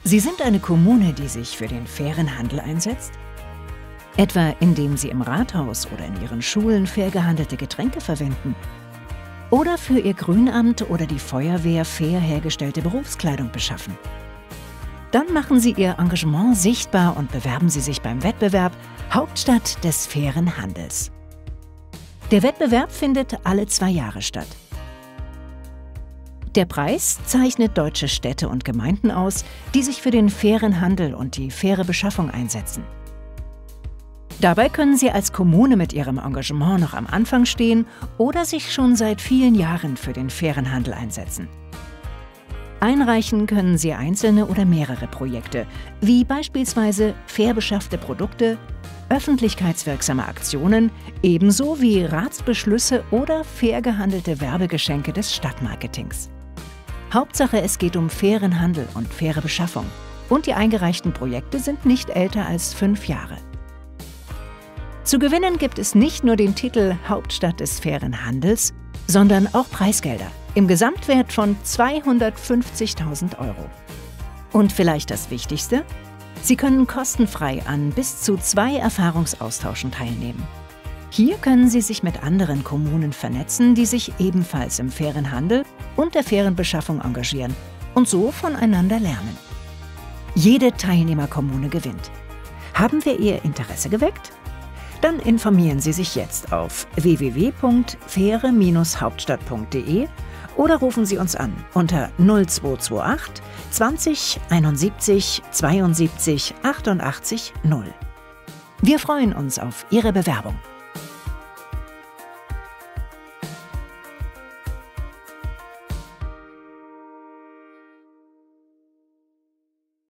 Sie sind eine Kommune, die sich für den fairen Handel einsetzt? Etwa indem Sie im Rathaus oder in Ihren Schulen fair gehandelte Getränke verwenden? Oder für Ihr Grünamt oder die Feuerwehr fair hergestellte Berufskleidung beschaffen? Dann machen Sie Ihr Engagement sichtbar und bewerben Sie sich beim Wettbewerb Hauptstadt des fairen Handels. Der Wettbewerb findet alle 2 Jahre statt. Der Preis zeichnet deutsche Städte und Gemeinden aus, die sich für den fairen Handel und die faire Beschaffung einsetzen. Dabei können Sie als Kommune mit Ihrem Engagement noch am Anfang stehen oder sich schon seit vielen Jahren für den fairen Handel einsetzen. Einreichen können Sie einzelne oder mehrere Projekte, wie beispielsweise fair beschaffte Produkte, öffentlichkeitswirksame Aktionen, ebenso wie Ratsbeschlüsse oder fair gehandelte Werbegeschenke des Stadtmarketings. Hauptsache, es geht um fairen Handel und faire Beschaffung. Und die eingereichten Projekte sind nicht älter als 5 Jahre. Zu gewinnen gibt es nicht nur den Titel Hauptstadt des fairen Handels, sondern auch Preisgelder im Gesamtwert von 250.000 €. Und vielleicht das Wichtigste? Sie können kostenfrei an bis zu 2 Erfahrungsaustauschen teilnehmen. Hier können Sie sich mit anderen Kommunen vernetzen, die sich ebenfalls im fairen Handel und der fairen Beschaffung engagieren und so voneinander lernen. Jede Teilnehmerkommune gewinnt. Haben wir Ihr Interesse geweckt? Dann informieren Sie sich jetzt auf www.faire-hauptstadt.de oder rufen Sie uns an unter 0228 20 71 72 88 0. Wir freuen uns auf Ihre Bewerbung.